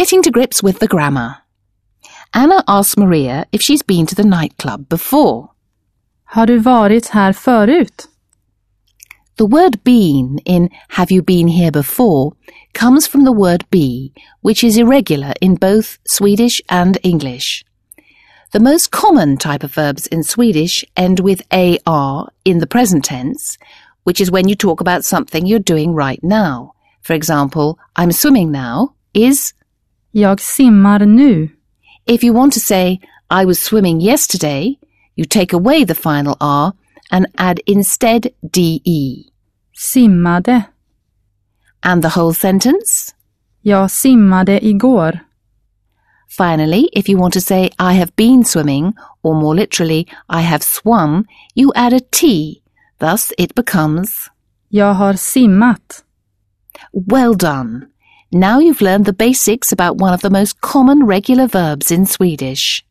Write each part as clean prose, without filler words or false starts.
getting to grips with the grammar. Anna asks Maria if she's been to the nightclub before. Har du varit här förut? The word been in have you been here before comes from the word be, which is irregular in both Swedish and English. The most common type of verbs in Swedish end with AR in the present tense, which is when you talk about something you're doing right now. For example, I'm swimming now is Jag simmar nu. If you want to say I was swimming yesterday, you take away the final R and add instead DE. Simmade. And the whole sentence? Jag simmade igår. Finally, if you want to say I have been swimming, or more literally, I have swum, you add a T. Thus it becomes Jag har simmat. Well done. Now you've learned the basics about one of the most common regular verbs in Swedish.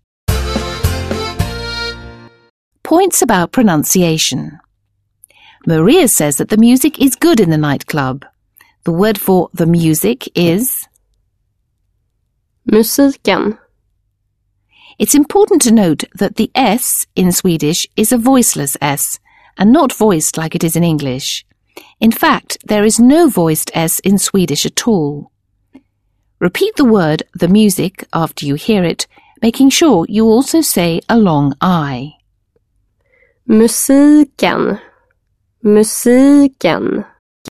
Points about pronunciation. Maria says that the music is good in the nightclub. The word for the music is musiken. It's important to note that the S in Swedish is a voiceless S and not voiced like it is in English. In fact, there is no voiced S in Swedish at all. Repeat the word the music after you hear it, making sure you also say a long I. Musiken. Musiken.